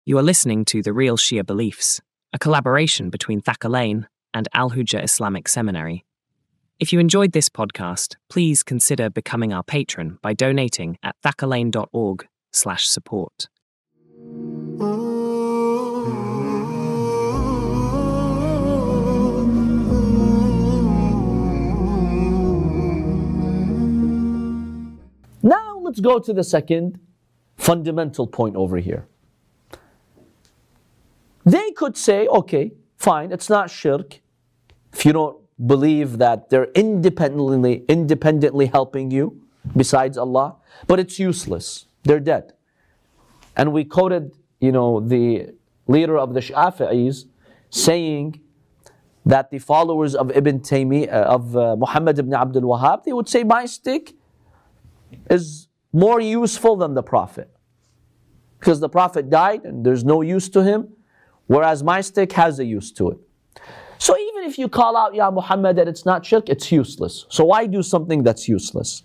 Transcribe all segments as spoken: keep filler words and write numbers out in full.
You are listening to The Real Shia Beliefs, a collaboration between Thakalain and Al Hujjah Islamic Seminary. If you enjoyed this podcast, please consider becoming our patron by donating at thakalain.org slash support. Now let's go to the second fundamental point over here. They could say, okay, fine, it's not shirk if you don't believe that they're independently independently helping you besides Allah, but it's useless. They're dead. And we quoted, you know, the leader of the Shafi'is saying that the followers of Ibn Taymiyyah, of uh, Muhammad ibn Abdul Wahhab, they would say, my stick is more useful than the Prophet. Because the Prophet died and there's no use to him, whereas my stick has a use to it. So even if you call out, Ya Muhammad, that it's not shirk, it's useless. So why do something that's useless?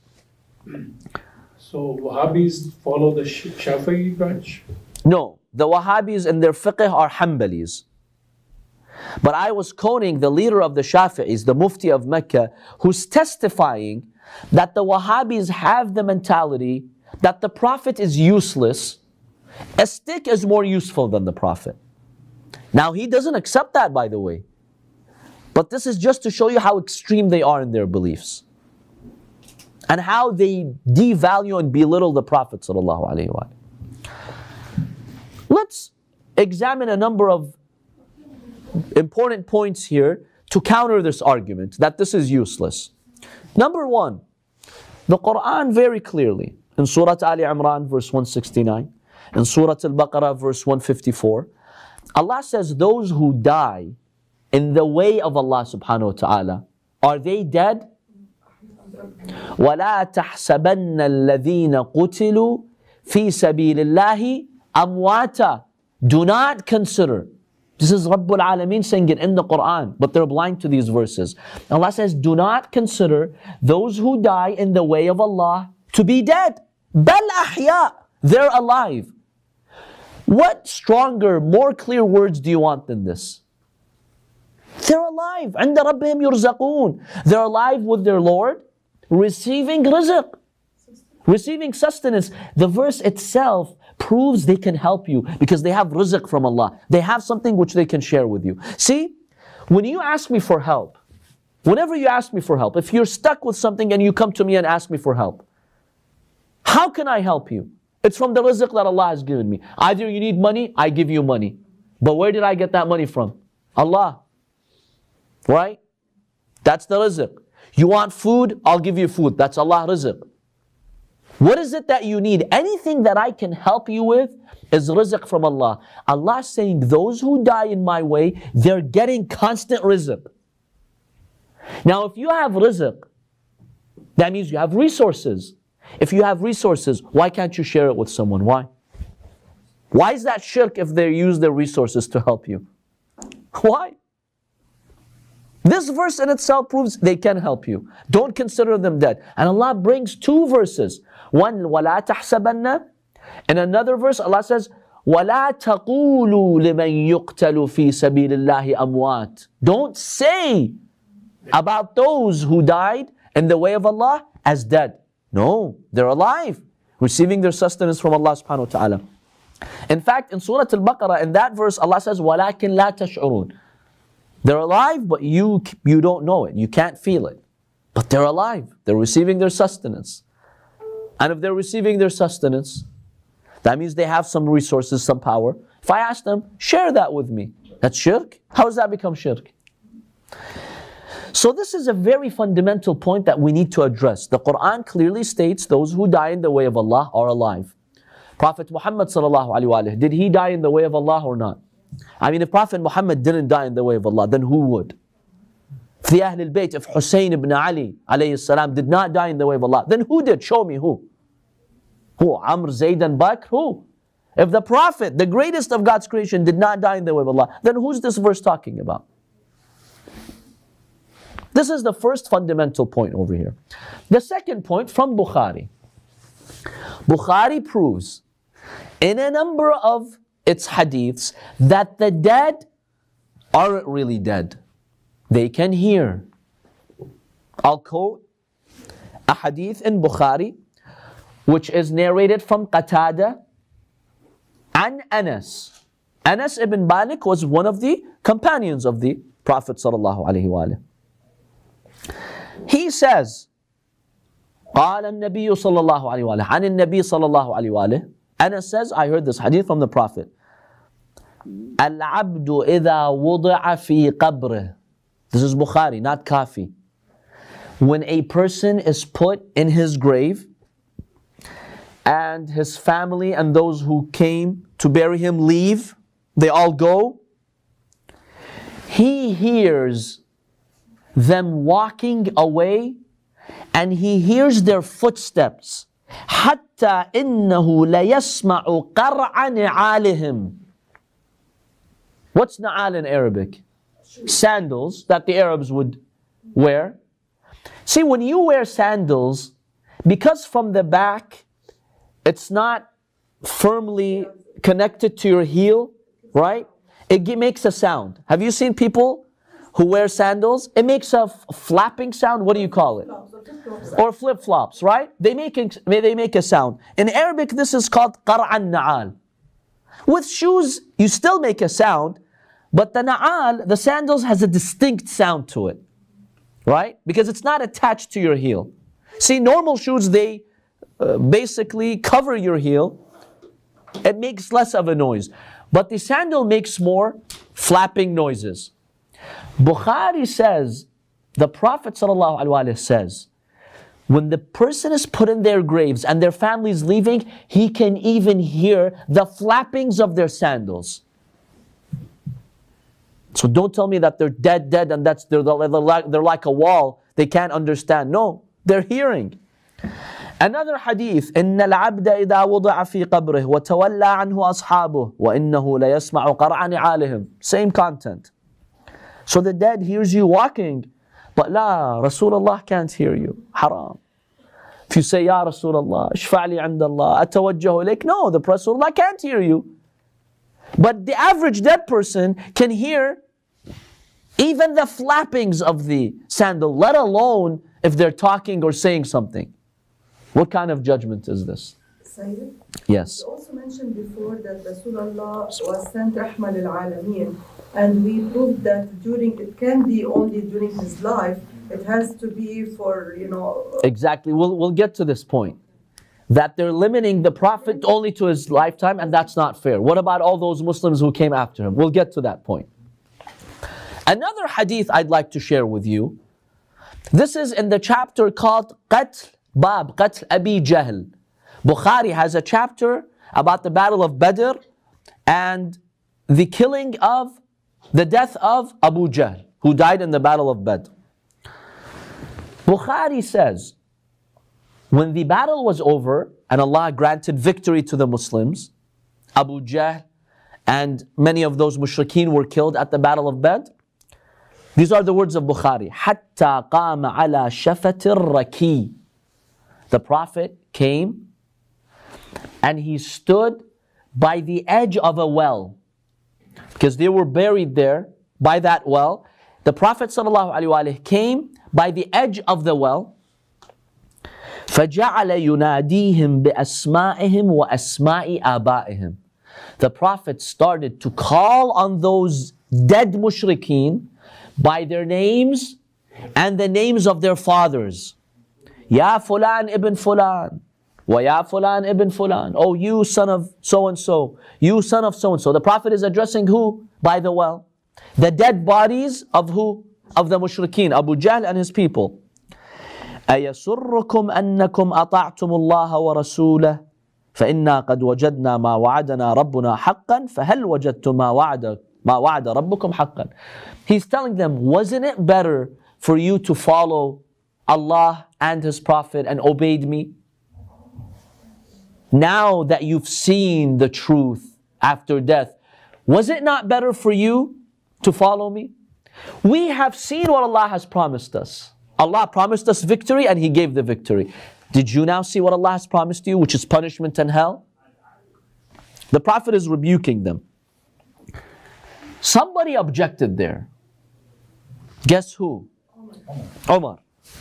So Wahhabis follow the Shafi'i branch? No, the Wahhabis in their fiqh are Hanbalis. But I was quoting the leader of the Shafi'is, the Mufti of Mecca, who's testifying that the Wahhabis have the mentality that the Prophet is useless. A stick is more useful than the Prophet. Now he doesn't accept that, by the way. But this is just to show you how extreme they are in their beliefs. And how they devalue and belittle the Prophet ﷺ. Let's examine a number of important points here to counter this argument that this is useless. Number one, the Quran very clearly, in Surah Ali Imran verse one sixty-nine, in Surah Al-Baqarah verse one fifty-four, Allah says those who die in the way of Allah subhanahu wa ta'ala, are they dead? وَلَا تَحْسَبَنَّ الَّذِينَ قُتِلُوا فِي سَبِيلِ اللَّهِ أَمْوَاتًا. Do not consider. This is Rabbul Alameen saying it in the Quran, but they're blind to these verses. Allah says, do not consider those who die in the way of Allah to be dead. بَلْ أَحْيَاء. They're alive. What stronger, more clear words do you want than this? They're alive. عند ربهم يرزقون. They're alive with their Lord, receiving rizq, receiving sustenance. The verse itself proves they can help you because they have rizq from Allah. They have something which they can share with you. See, when you ask me for help, whenever you ask me for help, if you're stuck with something and you come to me and ask me for help, how can I help you? It's from the rizq that Allah has given me. Either you need money, I give you money. But where did I get that money from? Allah. Right? That's the rizq. You want food? I'll give you food. That's Allah rizq. What is it that you need? Anything that I can help you with is rizq from Allah. Allah is saying those who die in my way, they're getting constant rizq. Now if you have rizq, that means you have resources. If you have resources, why can't you share it with someone? Why? Why is that shirk if they use their resources to help you? Why? This verse in itself proves they can help you. Don't consider them dead. And Allah brings two verses. One, وَلَا تَحْسَبَنَّ. In another verse, Allah says, وَلَا تَقُولُوا لِمَنْ يُقْتَلُ فِي سَبِيلِ اللَّهِ أَمْوَاتٍ. Don't say about those who died in the way of Allah as dead. No, they're alive, receiving their sustenance from Allah subhanahu wa ta'ala. In fact, in Surah Al-Baqarah, in that verse, Allah says, وَلَكِنْ لَا تَشْعُرُونَ. They're alive, but you, you don't know it. You can't feel it. But they're alive. They're receiving their sustenance. And if they're receiving their sustenance, that means they have some resources, some power. If I ask them, share that with me. That's shirk? How does that become shirk? So this is a very fundamental point that we need to address. The Quran clearly states those who die in the way of Allah are alive. Prophet Muhammad sallallahu alaihi wasallam, did he die in the way of Allah or not? I mean, if Prophet Muhammad didn't die in the way of Allah, then who would? If the Ahl al-Bayt, if Hussein ibn Ali alayhi salam did not die in the way of Allah, then who did? Show me who. Who? Amr, Zayd and Bakr? Who? If the Prophet, the greatest of God's creation, did not die in the way of Allah, then who's this verse talking about? This is the first fundamental point over here. The second point from Bukhari. Bukhari proves in a number of its hadiths that the dead aren't really dead. They can hear. I'll quote a hadith in Bukhari, which is narrated from Qatada and Anas. Anas ibn Malik was one of the companions of the Prophet sallallahu alaihi wasallam. He says, قال النبي صلى الله عليه وآله عن النبي صلى الله عليه وآله. Anas says, I heard this hadith from the Prophet. العبد إذا وضع في قبره. This is Bukhari, not Kafi. When a person is put in his grave, and his family and those who came to bury him leave, they all go, he hears them walking away, and he hears their footsteps. حتى إنه ليسمع قرع نعالهم. What's na'al in Arabic? Sandals that the Arabs would wear. See, when you wear sandals, because from the back it's not firmly connected to your heel, right? It makes a sound. Have you seen people who wear sandals? It makes a f- flapping sound. What do you call it? Or flip-flops, right? They make, they make a sound. In Arabic, this is called qar'an na'al. With shoes, you still make a sound, but the na'al, the sandals, has a distinct sound to it, right? Because it's not attached to your heel. See, normal shoes, they uh, basically cover your heel. It makes less of a noise. But the sandal makes more flapping noises. Bukhari says, the Prophet ﷺ says, when the person is put in their graves and their family is leaving, he can even hear the flappings of their sandals. So don't tell me that they're dead, dead, and that's they're, they're, like, they're like a wall. They can't understand. No, they're hearing. Another hadith, إن العبد إذا وضع في قبره وتولى عنه أصحابه وإنه ليسمع قرع نعالهم. Same content. So the dead hears you walking, but لا, Rasulullah can't hear you. Haram. If you say, Ya Rasulullah, اشفع لي عند الله, أتوجه إليك. No, the Rasulullah can't hear you. But the average dead person can hear even the flappings of the sandal, let alone if they're talking or saying something. What kind of judgment is this? Sayyid? Yes. You also mentioned before that Rasulullah was sent Rahma lil Alameen, and we proved that during, it can be only during his life, it has to be for, you know... Exactly, we'll, we'll get to this point. That they're limiting the Prophet only to his lifetime, and that's not fair. What about all those Muslims who came after him? We'll get to that point. Another hadith I'd like to share with you. This is in the chapter called Qatl Bab, Qatl Abi Jahl. Bukhari has a chapter about the battle of Badr and the killing of, the death of Abu Jahl, who died in the battle of Badr. Bukhari says, when the battle was over and Allah granted victory to the Muslims, Abu Jahl and many of those mushrikeen were killed at the battle of Badr. These are the words of Bukhari. حَتَّى قَامَ عَلَى شَفَةِ الرَّكِي. The Prophet came and he stood by the edge of a well. Because they were buried there by that well. The Prophet ﷺ came by the edge of the well. فَجَعَلَ يُنَادِيهِمْ بِأَسْمَائِهِمْ وَأَسْمَاءِ آبَائِهِمْ. The Prophet started to call on those dead mushrikeen by their names and the names of their fathers. Ya Fulan ibn Fulan. Wa ya Fulan ibn Fulan. Oh, you son of so-and-so. You son of so-and-so. The Prophet is addressing who? By the well. The dead bodies of who? Of the mushrikeen, Abu Jahl and his people. أَيَسُرُّكُمْ أَنَّكُمْ أَطَعْتُمُ اللَّهَ وَرَسُولَهُ فَإِنَّا قَدْ وَجَدْنَا مَا وَعَدَنَا رَبُّنَا حَقًّا فَهَلْ وَجَدْتُمْ مَا وَعَدَ مَا وَعَدَ رَبُّكُمْ حَقًّا. He's telling them, wasn't it better for you to follow Allah and His Prophet and obeyed me? Now that you've seen the truth after death, was it not better for you to follow me? We have seen what Allah has promised us. Allah promised us victory and He gave the victory. Did you now see what Allah has promised you, which is punishment and hell? The Prophet is rebuking them. Somebody objected there. Guess who? Umar.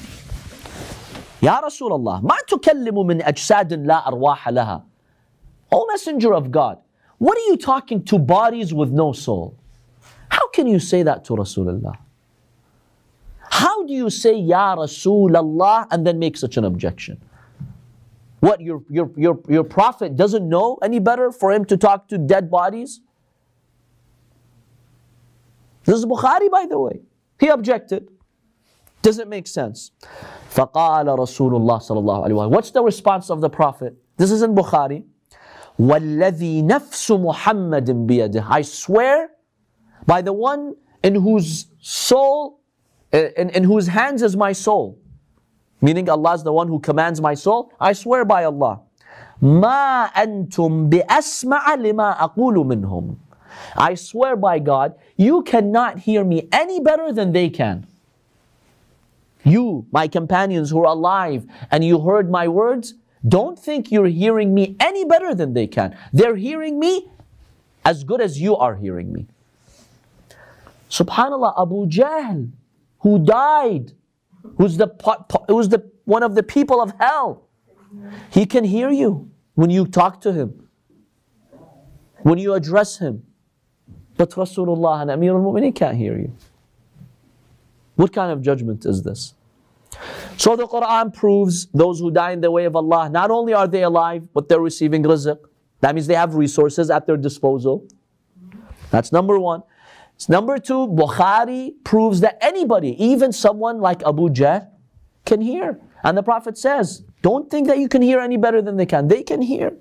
Ya Rasulullah, ma tukallimu min ajsadin la arwaha laha. O Messenger of God, what are you talking to bodies with no soul? How can you say that to Rasulullah? How do you say Ya Rasulullah and then make such an objection? What, your, your, your, your Prophet doesn't know any better for him to talk to dead bodies? This is Bukhari, by the way. He objected. Doesn't make sense. فَقَالَ رَسُولُ اللَّهِ صَلَى اللَّهُ عَلَيْهِ وَسَلَّمَ. What's the response of the Prophet? This is in Bukhari. وَالَّذِي نَفْسُ مُحَمَّدٍ بِيَدِهِ. I swear by the one in whose soul, in, in whose hands is my soul. Meaning Allah is the one who commands my soul. I swear by Allah. مَا أَنْتُمْ بِأَسْمَعَ لِمَا أَقُولُ مِنْهُمْ. I swear by God, you cannot hear me any better than they can. You, my companions who are alive, and you heard my words, don't think you're hearing me any better than they can. They're hearing me as good as you are hearing me. Subhanallah, Abu Jahl, who died, who's the who's the one of the people of hell, he can hear you when you talk to him, when you address him. But Rasulullah and Amir al-Mu'mineen can't hear you. What kind of judgment is this? So the Quran proves those who die in the way of Allah, not only are they alive, but they're receiving rizq. That means they have resources at their disposal. That's number one. Number two, Bukhari proves that anybody, even someone like Abu Jahl, can hear. And the Prophet says, don't think that you can hear any better than they can. They can hear.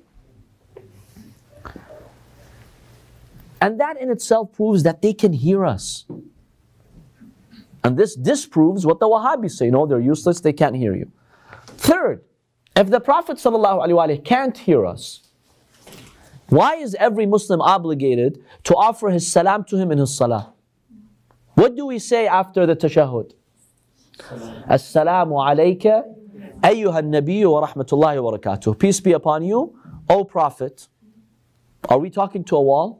And that in itself proves that they can hear us. And this disproves what the Wahhabis say. No, they're useless, they can't hear you. Third, if the Prophet ﷺ can't hear us, why is every Muslim obligated to offer his salam to him in his salah? What do we say after the tashahhud? As-salamu alayka ayyuha nabiyyu wa rahmatullahi wa barakatuh. Peace be upon you, O Prophet. Are we talking to a wall?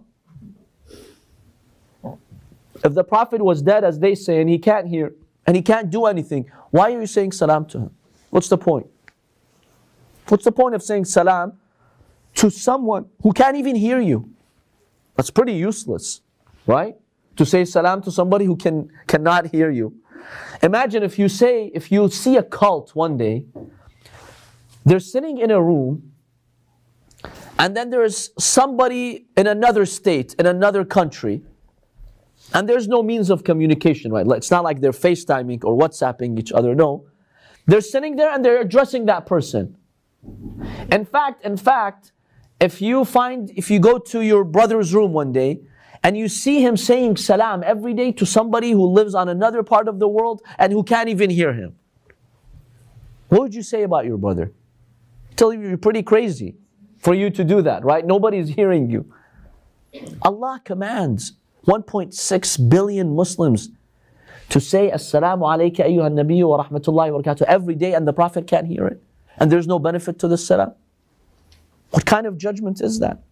If the Prophet was dead, as they say, and he can't hear, and he can't do anything, why are you saying salam to him? What's the point? What's the point of saying salam to someone who can't even hear you? That's pretty useless, right? To say salam to somebody who can cannot hear you. Imagine if you say, if you see a cult one day, they're sitting in a room, and then there's somebody in another state, in another country, and there's no means of communication, right? It's not like they're FaceTiming or WhatsApping each other, no. They're sitting there and they're addressing that person. In fact, in fact, if you find, if you go to your brother's room one day and you see him saying salam every day to somebody who lives on another part of the world and who can't even hear him, what would you say about your brother? Tell you you're pretty crazy for you to do that, right? Nobody's hearing you. Allah commands one point six billion Muslims to say As-salamu alayka ayyuha nabiyyu wa rahmatullahi wa barakatuh every day, and the Prophet can't hear it. And there's no benefit to the salam. What kind of judgment is that?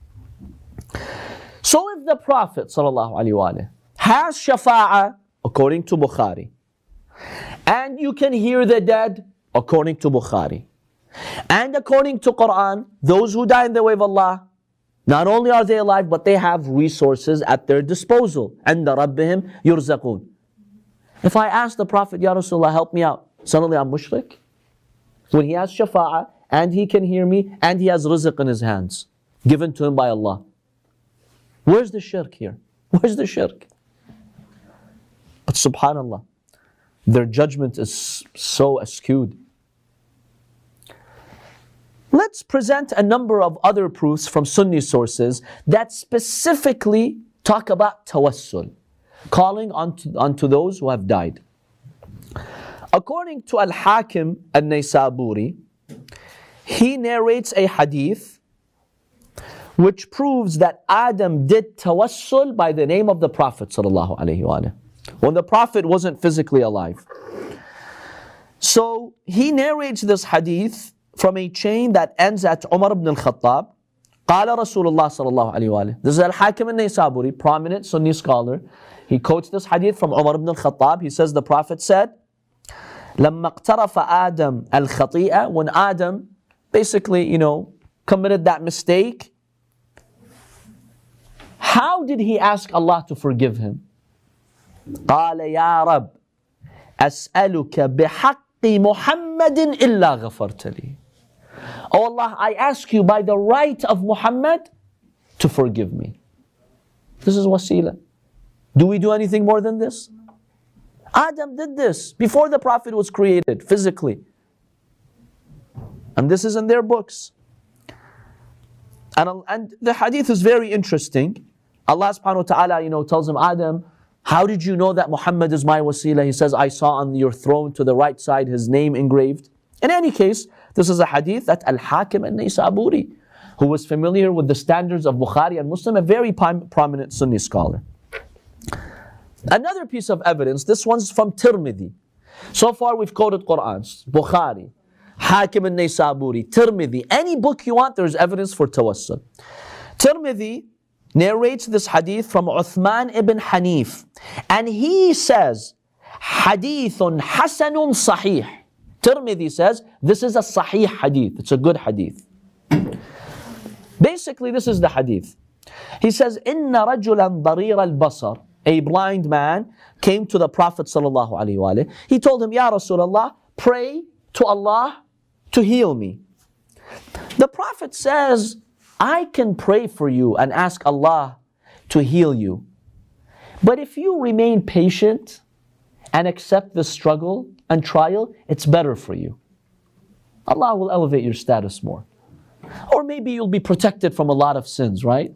So if the Prophet sallallahu alaihi wasallam has shafa'ah, according to Bukhari, and you can hear the dead, according to Bukhari, and according to Quran, those who die in the way of Allah, not only are they alive, but they have resources at their disposal. عند ربهم يرزقون. If I ask the Prophet, Ya Rasulullah, help me out, suddenly I'm mushrik? When he has shafa'ah, and he can hear me, and he has rizq in his hands, given to him by Allah. Where's the shirk here? Where's the shirk? But subhanallah, their judgment is so askewed. Let's present a number of other proofs from Sunni sources that specifically talk about tawassul, calling onto, onto those who have died. According to Al-Hakim Al-Naysaburi, he narrates a hadith which proves that Adam did tawassul by the name of the Prophet sallallahu alaihi wasallam when the Prophet wasn't physically alive. So he narrates this hadith from a chain that ends at Umar ibn al-Khattab. قال رسول الله صلى الله عليه وآله. This is Al-Hakim al-Naysaburi, prominent Sunni scholar. He quotes this hadith from Umar ibn al-Khattab. He says the Prophet said, لما اقترف آدم الخطيئة, when Adam basically, you know, committed that mistake, how did he ask Allah to forgive him? قال يا رب أسألك بحق محمد إلا غفرت لي. Oh Allah, I ask you by the right of Muhammad to forgive me. This is wasila. Do we do anything more than this? Adam did this before the Prophet was created physically. And this is in their books. And, and the hadith is very interesting. Allah subhanahu wa ta'ala, you know, tells him, Adam, how did you know that Muhammad is my wasila? He says, I saw on your throne to the right side his name engraved. In any case, this is a hadith that Al-Hakim al-Naysaburi, who was familiar with the standards of Bukhari and Muslim, a very prom- prominent Sunni scholar. Another piece of evidence, this one's from Tirmidhi. So far we've quoted Qur'ans, Bukhari, Hakim al-Naysaburi, Tirmidhi. Any book you want, there's evidence for tawassul. Tirmidhi narrates this hadith from Uthman ibn Hanif. And he says, Hadithun Hasanun Sahih. Tirmidhi says, this is a Sahih hadith. It's a good hadith. Basically, this is the hadith. He says, Inna rajulan darir al-basar. A blind man came to the Prophet sallallahu alaihi wasallam. He told him, Ya Rasulullah, pray to Allah to heal me. The Prophet says, I can pray for you and ask Allah to heal you. But if you remain patient and accept the struggle and trial, it's better for you. Allah will elevate your status more. Or maybe you'll be protected from a lot of sins, right?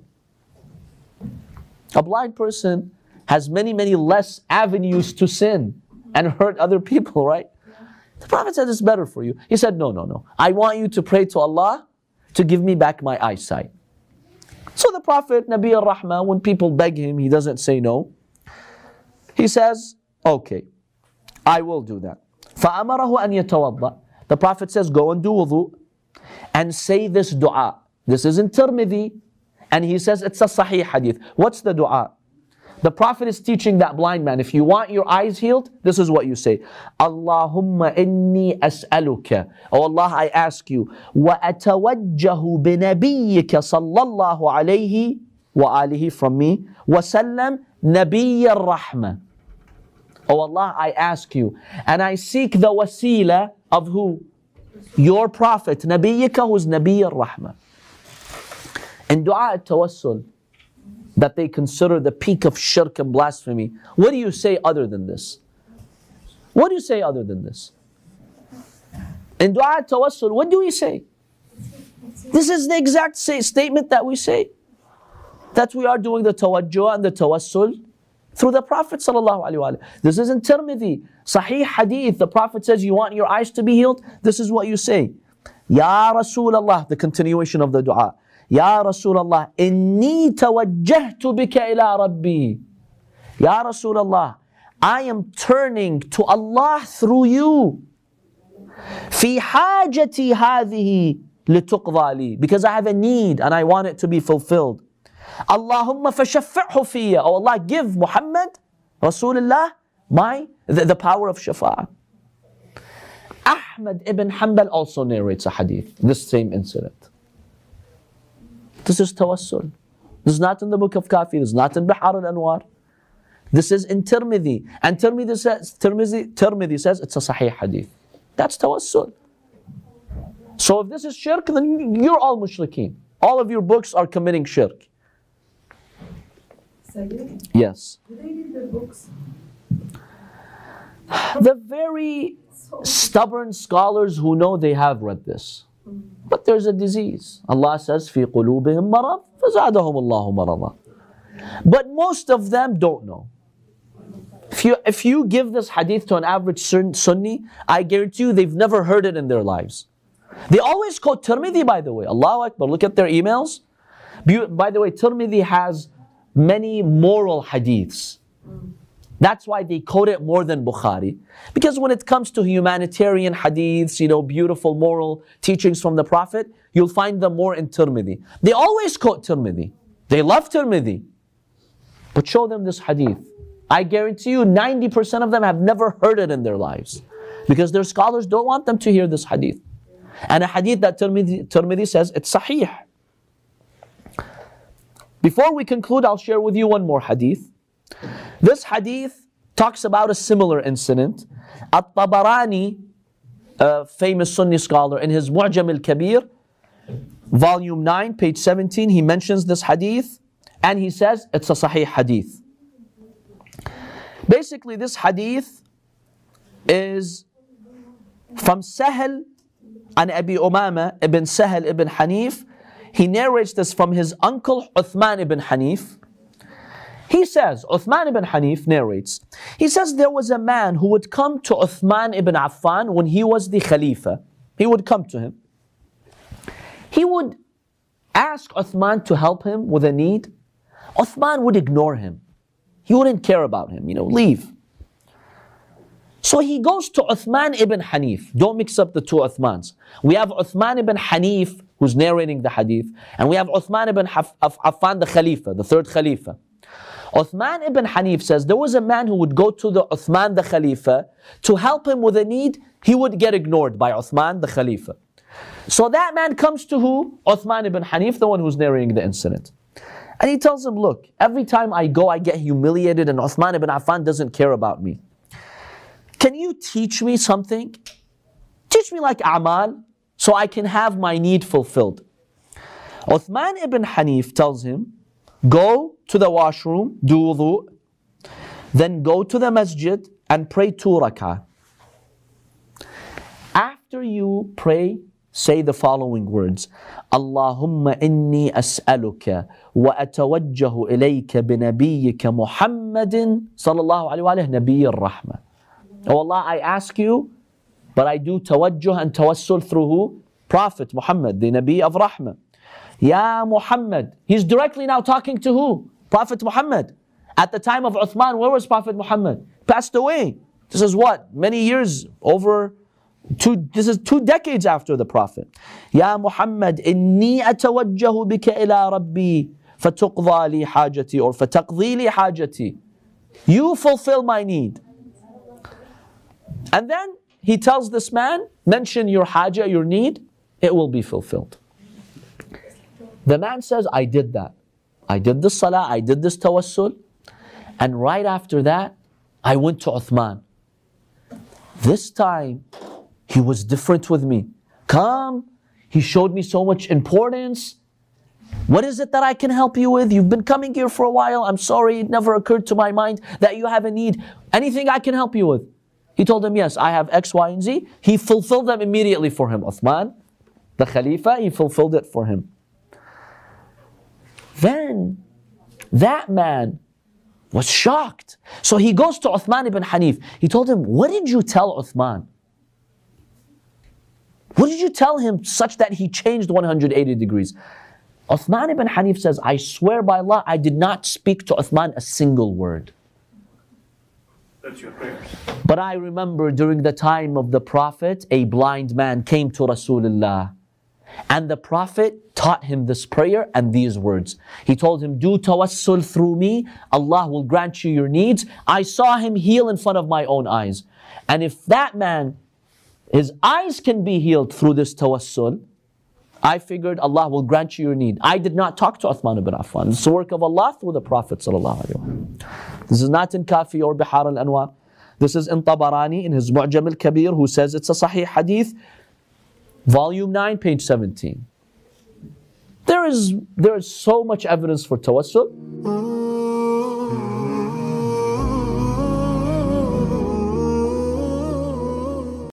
A blind person has many, many less avenues to sin and hurt other people, right? The Prophet said it's better for you. He said, no, no, no. I want you to pray to Allah to give me back my eyesight. So the Prophet, Nabi al-Rahmah, when people beg him, he doesn't say no. He says, okay, I will do that. فَأَمَرَهُ أَنْ يَتَوَضَّأ. The Prophet says, go and do wudu and say this dua. This is in Tirmidhi. And he says it's a sahih hadith. What's the dua? The Prophet is teaching that blind man, if you want your eyes healed, this is what you say. Allahumma inni as'aluka. Oh Allah, I ask you. Wa atawajjahu binabiyyika sallallahu alayhi wa alihi from me. Wa sallam nabiyya rahma. Oh Allah, I ask you. And I seek the wasila of who? Your Prophet, Nabiyyika, who's Nabiyya rahma. In dua at-tawassul, that they consider the peak of shirk and blasphemy, what do you say other than this? What do you say other than this? In dua at-tawassul, what do we say? This is the exact say, statement that we say. That we are doing the tawajjuh and the tawassul through the Prophet sallallahu alaihi wasallam. This is in Tirmidhi, Sahih Hadith. The Prophet says, you want your eyes to be healed? This is what you say. Ya Rasulullah, the continuation of the dua. Ya Rasulullah, inni tawajjahtu bika ila Rabbi. Ya Rasulullah, I am turning to Allah through you. Fi hajati hadhihi lituqda li. Because I have a need and I want it to be fulfilled. Allahumma fashaffi'hu fiyya. Oh Allah, give Muhammad, Rasulullah, my, the, the power of shafa'ah. Ahmad ibn Hanbal also narrates a hadith, this same incident. This is tawassul. This is not in the book of Kafi, this is not in Bihar al-Anwar. This is in Tirmidhi. And Tirmidhi says, Tirmidhi, Tirmidhi says it's a sahih hadith. That's tawassul. So if this is shirk, then you're all mushrikeen. All of your books are committing shirk. Sayyid, Yes. do they read their books? The very stubborn scholars who know they have read this. But there's a disease. Allah says, في قلوبهم مرض فزادهم الله مرضا. But most of them don't know. If you, if you give this hadith to an average Sunni, I guarantee you they've never heard it in their lives. They always quote Tirmidhi, by the way. Allahu Akbar, look at their emails. By the way, Tirmidhi has many moral hadiths. That's why they quote it more than Bukhari. Because when it comes to humanitarian hadiths, you know, beautiful moral teachings from the Prophet, you'll find them more in Tirmidhi. They always quote Tirmidhi. They love Tirmidhi. But show them this hadith. I guarantee you ninety percent of them have never heard it in their lives. Because their scholars don't want them to hear this hadith. And a hadith that Tirmidhi, Tirmidhi says it's sahih. Before we conclude, I'll share with you one more hadith. This hadith talks about a similar incident. At-Tabarani, a famous Sunni scholar, in his Mu'jam al-Kabir, volume nine, page seventeen, he mentions this hadith and he says it's a sahih hadith. Basically, this hadith is from Sahal and Abi Umama ibn Sahal ibn Hanif. He narrates this from his uncle Uthman ibn Hanif. He says, Uthman ibn Hanif narrates, he says there was a man who would come to Uthman ibn Affan when he was the Khalifa. He would come to him. He would ask Uthman to help him with a need. Uthman would ignore him. He wouldn't care about him, you know, leave. So he goes to Uthman ibn Hanif. Don't mix up the two Uthmans. We have Uthman ibn Hanif who's narrating the hadith, and we have Uthman ibn Affan, the Khalifa, the third Khalifa. Uthman ibn Hanif says there was a man who would go to the Uthman the Khalifa to help him with a need. He would get ignored by Uthman the Khalifa. So that man comes to who? Uthman ibn Hanif, the one who's narrating the incident. And he tells him, look, every time I go I get humiliated and Uthman ibn Affan doesn't care about me. Can you teach me something? Teach me like a'mal so I can have my need fulfilled. Uthman ibn Hanif tells him, go to the washroom, do wudu, then go to the masjid and pray two rak'ah. After you pray, say the following words. Allahumma inni as'aluka wa atawajjahu ilayka binabiyyika Muhammadin sallallahu alayhi wa sallam nabiy ar-rahmah. Oh Allah, I ask you, but I do tawajjuh and tawassul through who? Prophet Muhammad, the Nabi of Rahmah. Ya Muhammad. He's directly now talking to who? Prophet Muhammad. At the time of Uthman, where was Prophet Muhammad? Passed away. This is what? Many years, over two, this is two decades after the Prophet. Ya Muhammad, inni atawajjahu bika ila rabbi fatuqdha li hajati or fataqdhi li hajati. You fulfill my need. And then he tells this man, mention your haja, your need, it will be fulfilled. The man says, I did that. I did this salah, I did this tawassul. And right after that, I went to Uthman. This time, he was different with me. Come, he showed me so much importance. What is it that I can help you with? You've been coming here for a while. I'm sorry, it never occurred to my mind that you have a need. Anything I can help you with? He told him, yes, I have X, Y, and Z. He fulfilled them immediately for him. Uthman, the Khalifa, he fulfilled it for him. Then, that man was shocked. So he goes to Uthman ibn Hanif. He told him, what did you tell Uthman? What did you tell him such that he changed one hundred eighty degrees? Uthman ibn Hanif says, I swear by Allah, I did not speak to Uthman a single word. That's your prayers. But I remember during the time of the Prophet, a blind man came to Rasulullah. And the Prophet taught him this prayer and these words. He told him, do tawassul through me, Allah will grant you your needs. I saw him heal in front of my own eyes. And if that man, his eyes can be healed through this tawassul, I figured Allah will grant you your need. I did not talk to Uthman ibn Affan. It's the work of Allah through the Prophet sallallahu alaihi wasallam. This is not in Kafi or Bihar al-Anwar. This is in Tabarani, in his Mu'jam al-Kabir, who says it's a sahih hadith, volume nine, page seventeen. There is, there is so much evidence for tawassul.